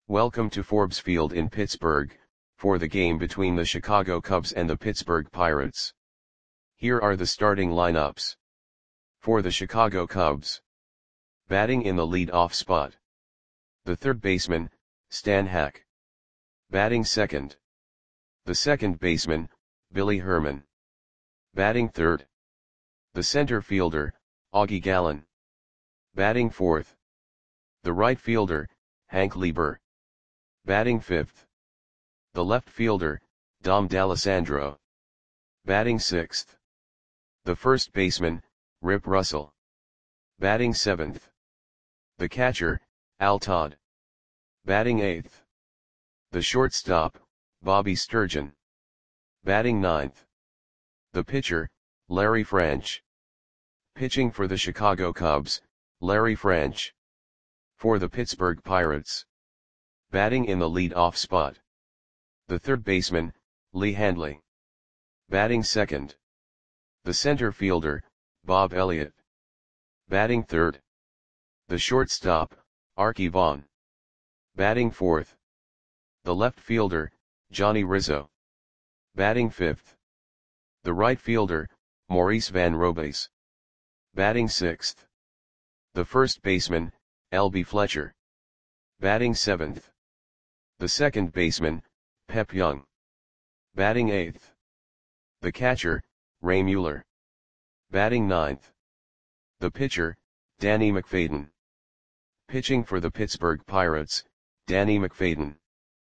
Welcome to Forbes Field in Pittsburgh, for the game between the Chicago Cubs and the Pittsburgh Pirates. Here are the starting lineups. For the Chicago Cubs. Batting in the lead-off spot. The third baseman, Stan Hack. Batting second. The second baseman, Billy Herman. Batting third. The center fielder, Augie Gallen. Batting fourth. The right fielder, Hank Lieber. Batting fifth. The left fielder, Dom D'Alessandro. Batting sixth. The first baseman, Rip Russell. Batting seventh. The catcher, Al Todd. Batting eighth. The shortstop, Bobby Sturgeon. Batting ninth. The pitcher, Larry French. Pitching for the Chicago Cubs, Larry French. For the Pittsburgh Pirates. Batting in the lead-off spot. The third baseman, Lee Handley. Batting second. The center fielder, Bob Elliott. Batting third. The shortstop, Arky Vaughan. Batting fourth. The left fielder, Johnny Rizzo. Batting fifth. The right fielder, Maurice Van Robays. Batting sixth. The first baseman, L.B. Fletcher. Batting seventh. The second baseman, Pep Young. Batting eighth. The catcher, Ray Mueller. Batting ninth. The pitcher, Danny McFadden. Pitching for the Pittsburgh Pirates, Danny McFadden.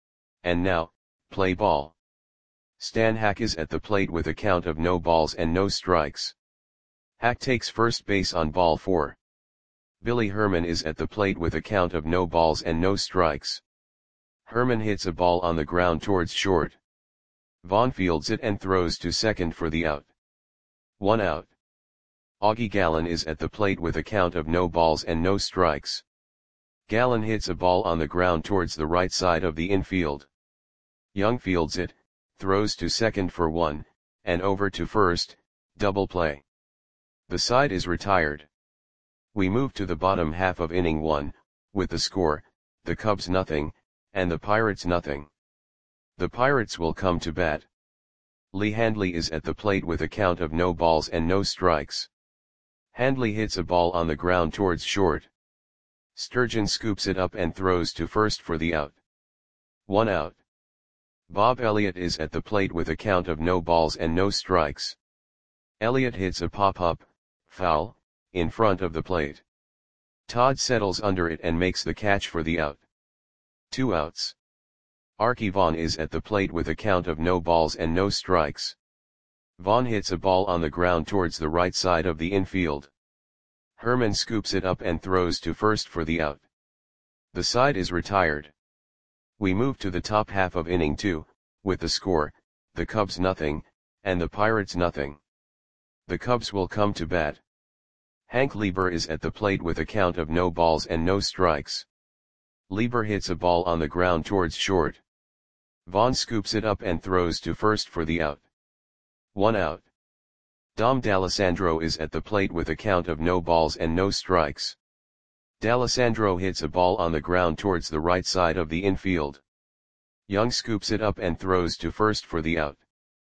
And now, play ball. Stan Hack is at the plate with a count of no balls and no strikes. Hack takes first base on ball 4. Billy Herman is at the plate with a count of no balls and no strikes. Herman hits a ball on the ground towards short. Vaughan fields it and throws to second for the out. 1 out. Augie Gallen is at the plate with a count of no balls and no strikes. Gallen hits a ball on the ground towards the right side of the infield. Young fields it, throws to second for 1, and over to first, double play. The side is retired. We move to the bottom half of inning 1, with the score, the Cubs nothing, and the Pirates nothing. The Pirates will come to bat. Lee Handley is at the plate with a count of no balls and no strikes. Handley hits a ball on the ground towards short. Sturgeon scoops it up and throws to first for the out. 1 out. Bob Elliott is at the plate with a count of no balls and no strikes. Elliott hits a pop-up, foul, in front of the plate. Todd settles under it and makes the catch for the out. 2 outs. Arky Vaughan is at the plate with a count of no balls and no strikes. Vaughan hits a ball on the ground towards the right side of the infield. Herman scoops it up and throws to first for the out. The side is retired. We move to the top half of inning 2, with the score, the Cubs nothing, and the Pirates nothing. The Cubs will come to bat. Hank Lieber is at the plate with a count of no balls and no strikes. Lieber hits a ball on the ground towards short. Vaughan scoops it up and throws to first for the out. 1 out. Dom D'Alessandro is at the plate with a count of no balls and no strikes. D'Alessandro hits a ball on the ground towards the right side of the infield. Young scoops it up and throws to first for the out.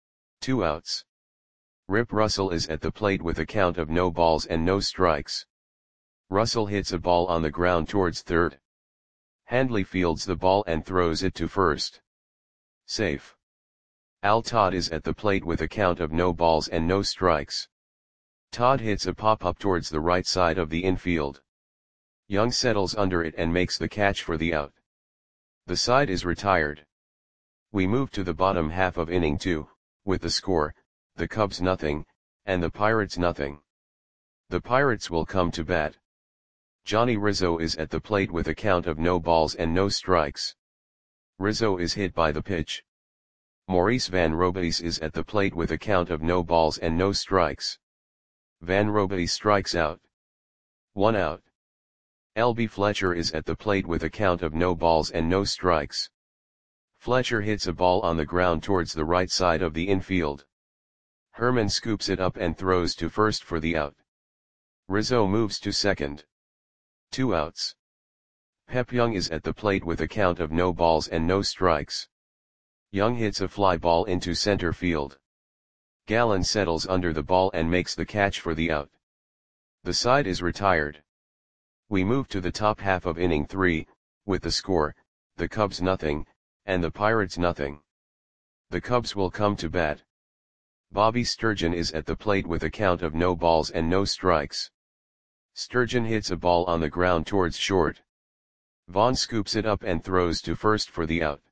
2 outs. Rip Russell is at the plate with a count of no balls and no strikes. Russell hits a ball on the ground towards third. Handley fields the ball and throws it to first. Safe. Al Todd is at the plate with a count of no balls and no strikes. Todd hits a pop-up towards the right side of the infield. Young settles under it and makes the catch for the out. The side is retired. We move to the bottom half of inning 2, with the score, the Cubs nothing, and the Pirates nothing. The Pirates will come to bat. Johnny Rizzo is at the plate with a count of no balls and no strikes. Rizzo is hit by the pitch. Maurice Van Robays is at the plate with a count of no balls and no strikes. Van Robays strikes out. 1 out. L.B. Fletcher is at the plate with a count of no balls and no strikes. Fletcher hits a ball on the ground towards the right side of the infield. Herman scoops it up and throws to first for the out. Rizzo moves to second. 2 outs. Pep Young is at the plate with a count of no balls and no strikes. Young hits a fly ball into center field. Gallen settles under the ball and makes the catch for the out. The side is retired. We move to the top half of inning 3, with the score, the Cubs nothing, and the Pirates nothing. The Cubs will come to bat. Bobby Sturgeon is at the plate with a count of no balls and no strikes. Sturgeon hits a ball on the ground towards short. Vaughn scoops it up and throws to first for the out.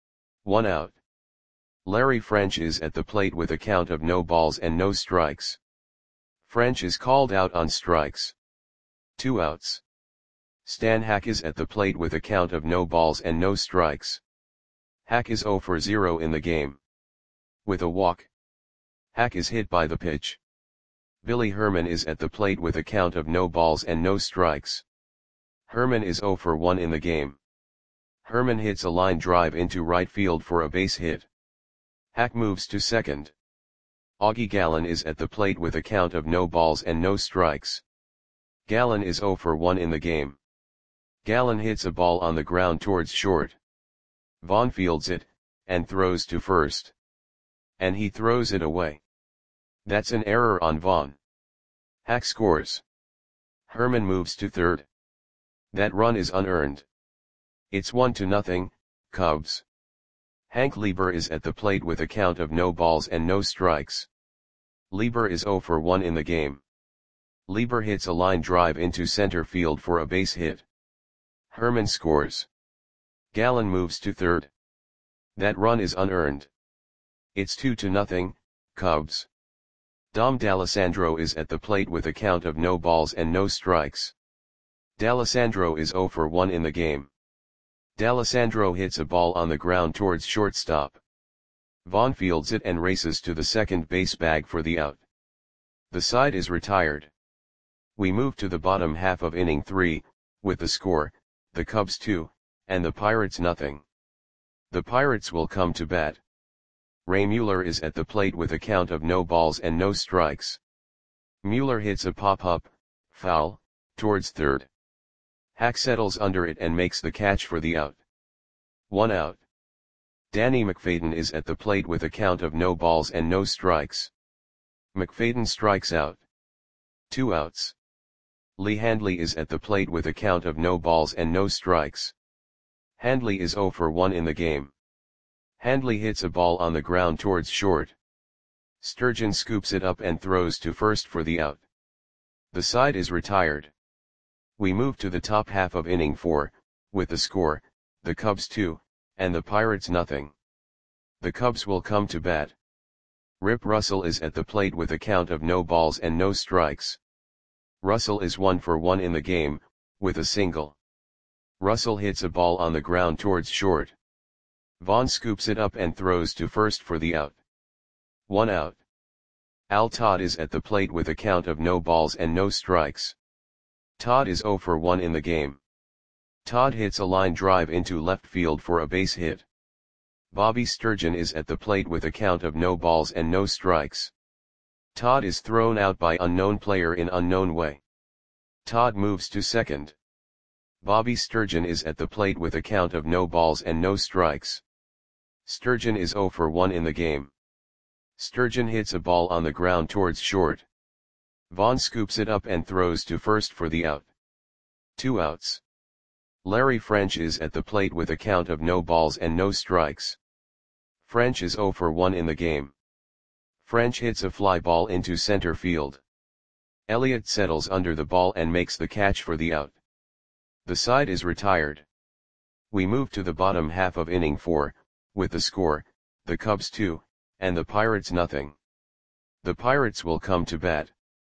1 out. Larry French is at the plate with a count of no balls and no strikes. French is called out on strikes. 2 outs. Stan Hack is at the plate with a count of no balls and no strikes. Hack is 0 for 0 in the game. With a walk. Hack is hit by the pitch. Billy Herman is at the plate with a count of no balls and no strikes. Herman is 0 for 1 in the game. Herman hits a line drive into right field for a base hit. Hack moves to second. Augie Gallen is at the plate with a count of no balls and no strikes. Gallen is 0 for 1 in the game. Gallen hits a ball on the ground towards short. Vaughn fields it, and throws to first. And he throws it away. That's an error on Vaughn. Hack scores. Herman moves to third. That run is unearned. It's 1-0, Cubs. Hank Lieber is at the plate with a count of no balls and no strikes. Lieber is 0 for 1 in the game. Lieber hits a line drive into center field for a base hit. Herman scores. Gallen moves to third. That run is unearned. It's 2-0, Cubs. Dom D'Alessandro is at the plate with a count of no balls and no strikes. D'Alessandro is 0 for 1 in the game. D'Alessandro hits a ball on the ground towards shortstop. Vaughn fields it and races to the second base bag for the out. The side is retired. We move to the bottom half of inning 3, with the score, the Cubs 2, and the Pirates nothing. The Pirates will come to bat. Ray Mueller is at the plate with a count of no balls and no strikes. Mueller hits a pop-up, foul, towards third. Hack settles under it and makes the catch for the out. 1 out. Danny McFadden is at the plate with a count of no balls and no strikes. McFadden strikes out. 2 outs. Lee Handley is at the plate with a count of no balls and no strikes. Handley is 0 for 1 in the game. Handley hits a ball on the ground towards short. Sturgeon scoops it up and throws to first for the out. The side is retired. We move to the top half of inning 4, with the score, the Cubs 2, and the Pirates nothing. The Cubs will come to bat. Rip Russell is at the plate with a count of no balls and no strikes. Russell is 1 for 1 in the game, with a single. Russell hits a ball on the ground towards short. Vaughn scoops it up and throws to first for the out. 1 out. Al Todd is at the plate with a count of no balls and no strikes. Todd is 0 for 1 in the game. Todd hits a line drive into left field for a base hit. Bobby Sturgeon is at the plate with a count of no balls and no strikes. Todd is thrown out by unknown player in unknown way. Todd moves to second. Bobby Sturgeon is at the plate with a count of no balls and no strikes. Sturgeon is 0 for 1 in the game. Sturgeon hits a ball on the ground towards short. Vaughn scoops it up and throws to first for the out. 2 outs. Larry French is at the plate with a count of no balls and no strikes. French is 0 for 1 in the game. French hits a fly ball into center field. Elliott settles under the ball and makes the catch for the out. The side is retired. We move to the bottom half of inning 4, with the score, the Cubs 2, and the Pirates nothing. The Pirates will come to bat.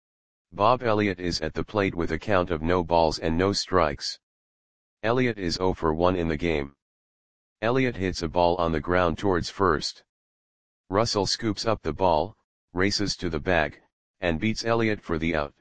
Bob Elliott is at the plate with a count of no balls and no strikes. Elliott is 0 for 1 in the game. Elliott hits a ball on the ground towards first. Russell scoops up the ball, races to the bag, and beats Elliott for the out.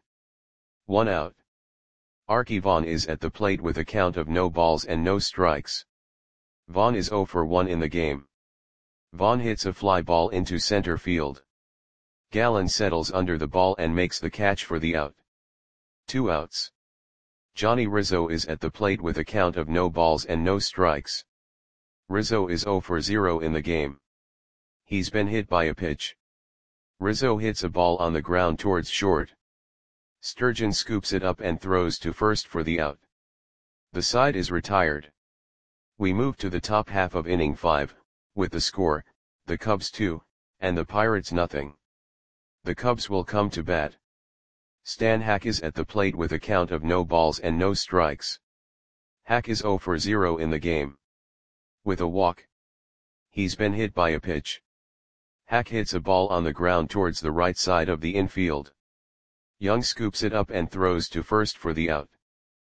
1 out. Archie Vaughn is at the plate with a count of no balls and no strikes. Vaughn is 0 for 1 in the game. Vaughn hits a fly ball into center field. Gallen settles under the ball and makes the catch for the out. 2 outs. Johnny Rizzo is at the plate with a count of no balls and no strikes. Rizzo is 0 for 0 in the game. He's been hit by a pitch. Rizzo hits a ball on the ground towards short. Sturgeon scoops it up and throws to first for the out. The side is retired. We move to the top half of inning 5, with the score, the Cubs 2, and the Pirates nothing. The Cubs will come to bat. Stan Hack is at the plate with a count of no balls and no strikes. Hack is 0 for 0 in the game. With a walk. He's been hit by a pitch. Hack hits a ball on the ground towards the right side of the infield. Young scoops it up and throws to first for the out.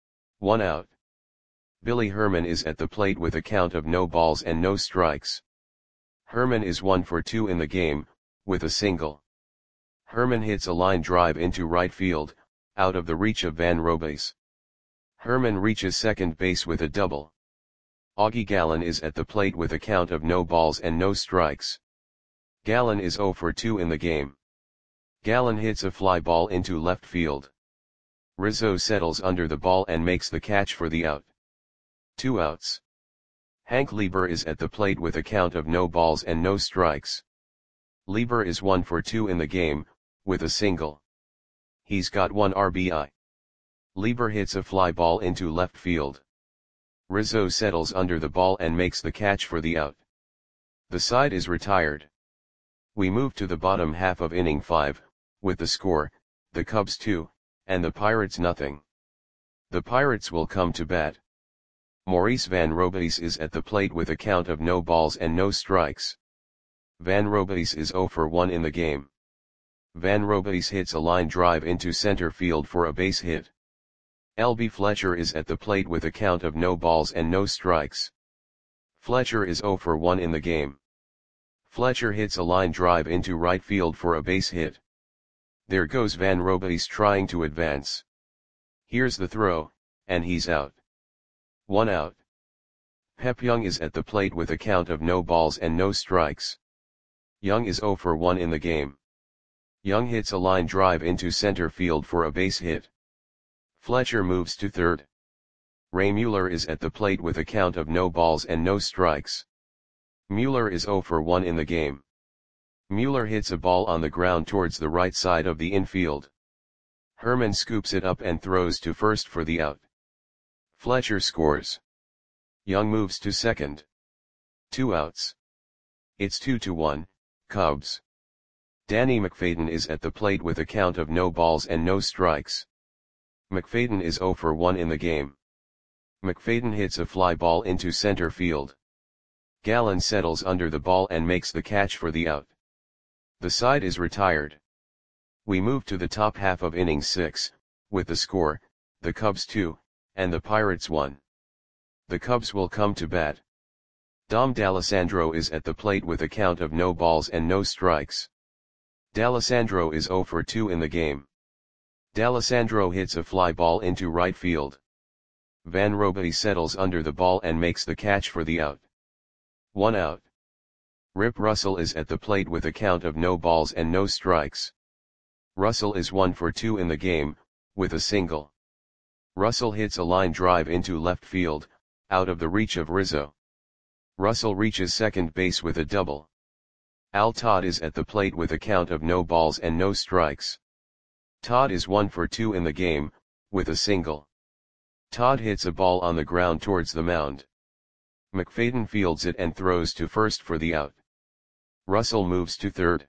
1 out. Billy Herman is at the plate with a count of no balls and no strikes. Herman is 1 for 2 in the game, with a single. Herman hits a line drive into right field, out of the reach of Van Robies. Herman reaches second base with a double. Augie Gallen is at the plate with a count of no balls and no strikes. Gallen is 0 for 2 in the game. Gallen hits a fly ball into left field. Rizzo settles under the ball and makes the catch for the out. 2 outs. Hank Lieber is at the plate with a count of no balls and no strikes. Lieber is 1 for 2 in the game, with a single. He's got 1 RBI. Lieber hits a fly ball into left field. Rizzo settles under the ball and makes the catch for the out. The side is retired. We move to the bottom half of inning 5, with the score, the Cubs 2, and the Pirates nothing. The Pirates will come to bat. Maurice Van Robies is at the plate with a count of no balls and no strikes. Van Robies is 0 for 1 in the game. Van Robies hits a line drive into center field for a base hit. L.B. Fletcher is at the plate with a count of no balls and no strikes. Fletcher is 0 for 1 in the game. Fletcher hits a line drive into right field for a base hit. There goes Van Robies trying to advance. Here's the throw, and he's out. 1 out. Pep Young is at the plate with a count of no balls and no strikes. Young is 0 for 1 in the game. Young hits a line drive into center field for a base hit. Fletcher moves to third. Ray Mueller is at the plate with a count of no balls and no strikes. Mueller is 0 for 1 in the game. Mueller hits a ball on the ground towards the right side of the infield. Herman scoops it up and throws to first for the out. Fletcher scores. Young moves to second. 2 outs. It's 2-1, Cubs. Danny McFadden is at the plate with a count of no balls and no strikes. McFadden is 0 for 1 in the game. McFadden hits a fly ball into center field. Gallen settles under the ball and makes the catch for the out. The side is retired. We move to the top half of inning 6, with the score, the Cubs 2, and the Pirates 1. The Cubs will come to bat. Dom D'Alessandro is at the plate with a count of no balls and no strikes. D'Alessandro is 0 for 2 in the game. D'Alessandro hits a fly ball into right field. Van Robies settles under the ball and makes the catch for the out. 1 out. Rip Russell is at the plate with a count of no balls and no strikes. Russell is 1 for 2 in the game, with a single. Russell hits a line drive into left field, out of the reach of Rizzo. Russell reaches second base with a double. Al Todd is at the plate with a count of no balls and no strikes. Todd is 1 for 2 in the game, with a single. Todd hits a ball on the ground towards the mound. McFadden fields it and throws to first for the out. Russell moves to third.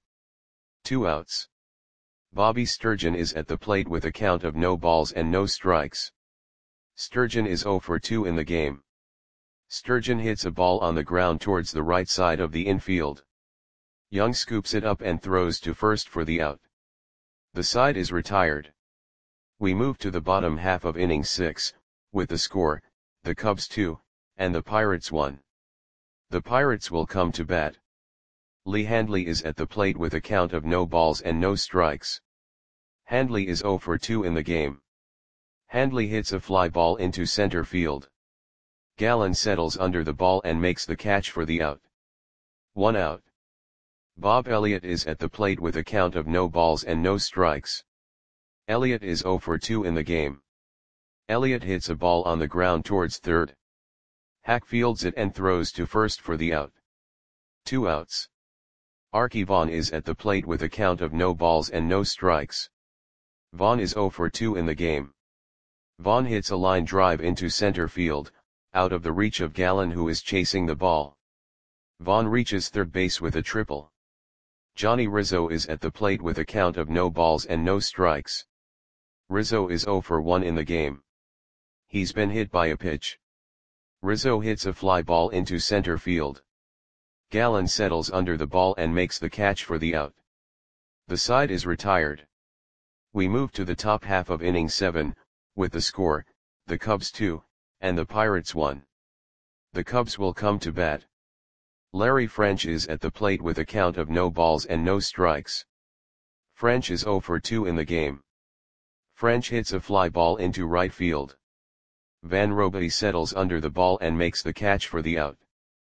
2 outs. Bobby Sturgeon is at the plate with a count of no balls and no strikes. Sturgeon is 0 for 2 in the game. Sturgeon hits a ball on the ground towards the right side of the infield. Young scoops it up and throws to first for the out. The side is retired. We move to the bottom half of inning 6, with the score, the Cubs 2, and the Pirates 1. The Pirates will come to bat. Lee Handley is at the plate with a count of no balls and no strikes. Handley is 0 for 2 in the game. Handley hits a fly ball into center field. Gallen settles under the ball and makes the catch for the out. 1 out. Bob Elliott is at the plate with a count of no balls and no strikes. Elliott is 0 for 2 in the game. Elliott hits a ball on the ground towards third. Hack fields it and throws to first for the out. 2 outs. Archie Vaughan is at the plate with a count of no balls and no strikes. Vaughan is 0 for 2 in the game. Vaughan hits a line drive into center field, out of the reach of Gallen, who is chasing the ball. Vaughan reaches third base with a triple. Johnny Rizzo is at the plate with a count of no balls and no strikes. Rizzo is 0 for 1 in the game. He's been hit by a pitch. Rizzo hits a fly ball into center field. Gallen settles under the ball and makes the catch for the out. The side is retired. We move to the top half of inning 7, with the score, the Cubs 2, and the Pirates 1. The Cubs will come to bat. Larry French is at the plate with a count of no balls and no strikes. French is 0 for 2 in the game. French hits a fly ball into right field. Van Robidy settles under the ball and makes the catch for the out.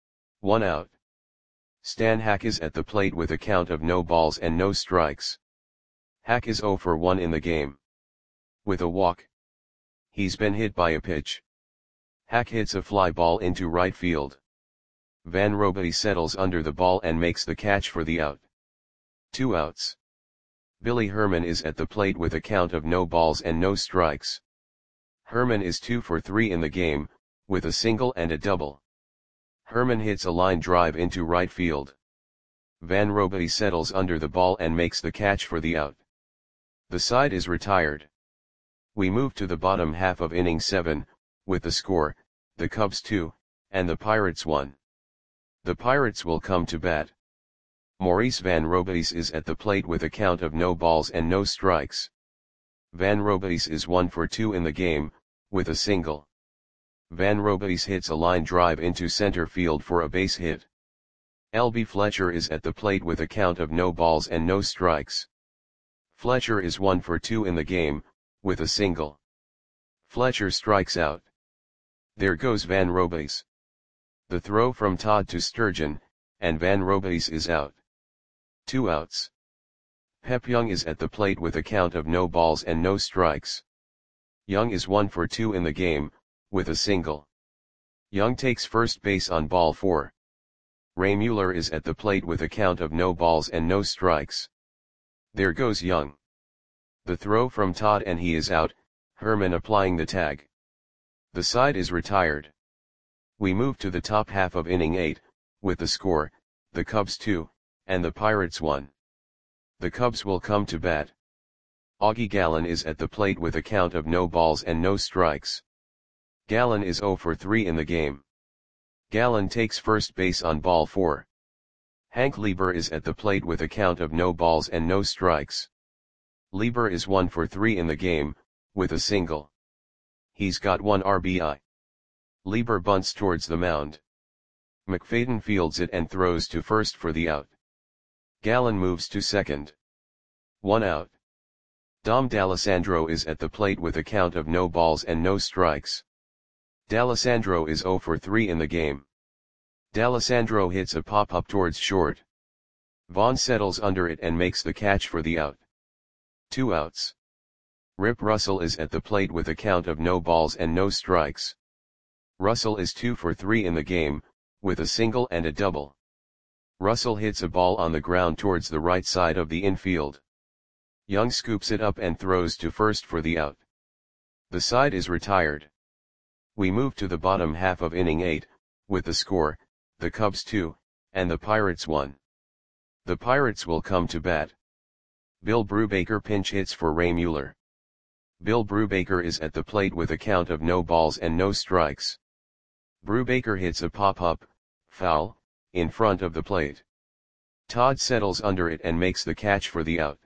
1 out. Stan Hack is at the plate with a count of no balls and no strikes. Hack is 0 for 1 in the game. With a walk. He's been hit by a pitch. Hack hits a fly ball into right field. Van Robidy settles under the ball and makes the catch for the out. 2 outs. Billy Herman is at the plate with a count of no balls and no strikes. Herman is 2 for 3 in the game, with a single and a double. Herman hits a line drive into right field. Van Robidy settles under the ball and makes the catch for the out. The side is retired. We move to the bottom half of inning 7, with the score, the Cubs 2, and the Pirates 1. The Pirates will come to bat. Maurice Van Robidy is at the plate with a count of no balls and no strikes. Van Robidy is 1 for 2 in the game, with a single. Van Robidy hits a line drive into center field for a base hit. L.B. Fletcher is at the plate with a count of no balls and no strikes. Fletcher is 1 for 2 in the game, with a single. Fletcher strikes out. There goes Van Robidy. The throw from Todd to Sturgeon, and Van Robidy is out. 2 outs. Pep Young is at the plate with a count of no balls and no strikes. Young is 1 for 2 in the game, with a single. Young takes first base on ball 4. Ray Mueller is at the plate with a count of no balls and no strikes. There goes Young. The throw from Todd and he is out, Herman applying the tag. The side is retired. We move to the top half of inning 8, with the score, the Cubs 2, and the Pirates 1. The Cubs will come to bat. Augie Gallen is at the plate with a count of no balls and no strikes. Gallen is 0 for 3 in the game. Gallen takes first base on ball 4. Hank Lieber is at the plate with a count of no balls and no strikes. Lieber is 1 for 3 in the game, with a single. He's got 1 RBI. Lieber bunts towards the mound. McFadden fields it and throws to first for the out. Gallen moves to second. 1 out. Dom D'Alessandro is at the plate with a count of no balls and no strikes. D'Alessandro is 0 for 3 in the game. D'Alessandro hits a pop-up towards short. Vaughn settles under it and makes the catch for the out. 2 outs. Rip Russell is at the plate with a count of no balls and no strikes. Russell is 2 for 3 in the game, with a single and a double. Russell hits a ball on the ground towards the right side of the infield. Young scoops it up and throws to first for the out. The side is retired. We move to the bottom half of inning 8, with the score, the Cubs 2, and the Pirates 1. The Pirates will come to bat. Bill Brubaker pinch hits for Ray Mueller. Bill Brubaker is at the plate with a count of no balls and no strikes. Brubaker hits a pop-up, foul, in front of the plate. Todd settles under it and makes the catch for the out.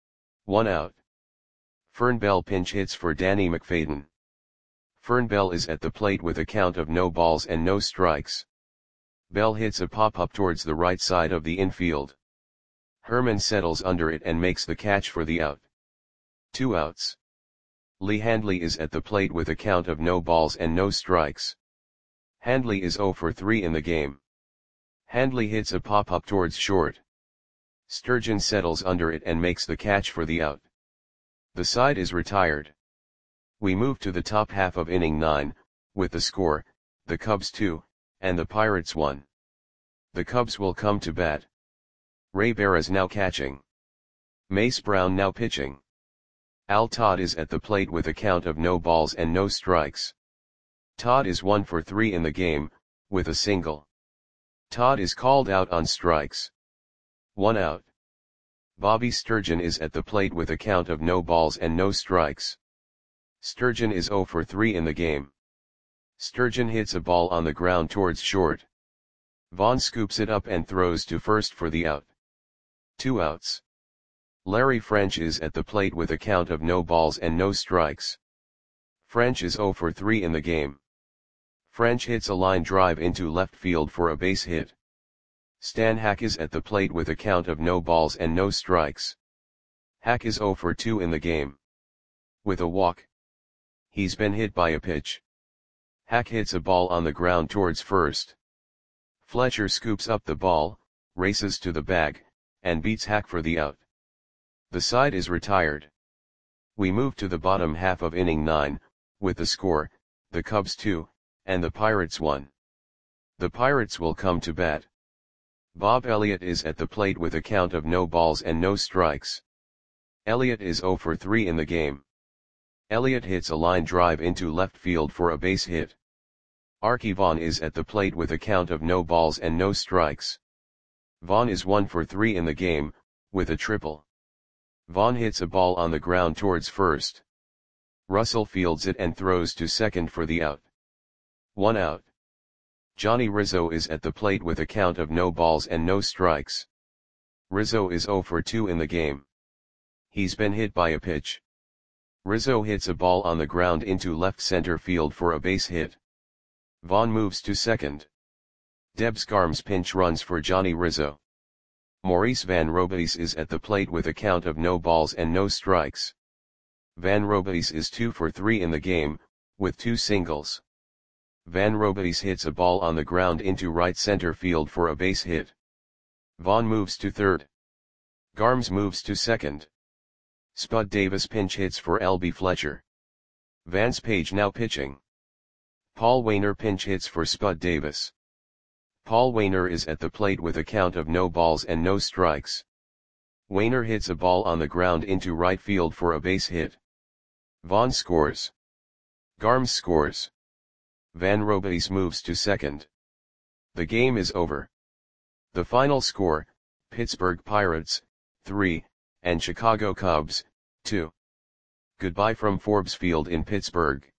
1 out. Fern Bell pinch hits for Danny McFadden. Fern Bell is at the plate with a count of no balls and no strikes. Bell hits a pop-up towards the right side of the infield. Herman settles under it and makes the catch for the out. 2 outs. Lee Handley is at the plate with a count of no balls and no strikes. Handley is 0 for 3 in the game. Handley hits a pop-up towards short. Sturgeon settles under it and makes the catch for the out. The side is retired. We move to the top half of inning 9, with the score, the Cubs 2, and the Pirates 1. The Cubs will come to bat. Ray Barras now catching. Mace Brown now pitching. Al Todd is at the plate with a count of no balls and no strikes. Todd is 1 for 3 in the game, with a single. Todd is called out on strikes. 1 out. Bobby Sturgeon is at the plate with a count of no balls and no strikes. Sturgeon is 0 for 3 in the game. Sturgeon hits a ball on the ground towards short. Vaughn scoops it up and throws to first for the out. 2 outs. Larry French is at the plate with a count of no balls and no strikes. French is 0 for 3 in the game. French hits a line drive into left field for a base hit. Stan Hack is at the plate with a count of no balls and no strikes. Hack is 0 for 2 in the game. With a walk. He's been hit by a pitch. Hack hits a ball on the ground towards first. Fletcher scoops up the ball, races to the bag, and beats Hack for the out. The side is retired. We move to the bottom half of inning 9, with the score, the Cubs 2, and the Pirates 1. The Pirates will come to bat. Bob Elliott is at the plate with a count of no balls and no strikes. Elliott is 0 for 3 in the game. Elliott hits a line drive into left field for a base hit. Archie Vaughn is at the plate with a count of no balls and no strikes. Vaughn is 1 for 3 in the game, with a triple. Vaughn hits a ball on the ground towards first. Russell fields it and throws to second for the out. 1 out. Johnny Rizzo is at the plate with a count of no balls and no strikes. Rizzo is 0 for 2 in the game. He's been hit by a pitch. Rizzo hits a ball on the ground into left center field for a base hit. Vaughn moves to second. Debs Garms pinch runs for Johnny Rizzo. Maurice Van Robies is at the plate with a count of no balls and no strikes. Van Robies is 2 for 3 in the game, with 2 singles. Van Robies hits a ball on the ground into right center field for a base hit. Vaughn moves to third. Garms moves to second. Spud Davis pinch hits for L.B. Fletcher. Vance Page now pitching. Paul Waner pinch hits for Spud Davis. Paul Waner is at the plate with a count of no balls and no strikes. Waner hits a ball on the ground into right field for a base hit. Vaughn scores. Garms scores. Van Robies moves to second. The game is over. The final score, Pittsburgh Pirates, 3, and Chicago Cubs, 2. Goodbye from Forbes Field in Pittsburgh.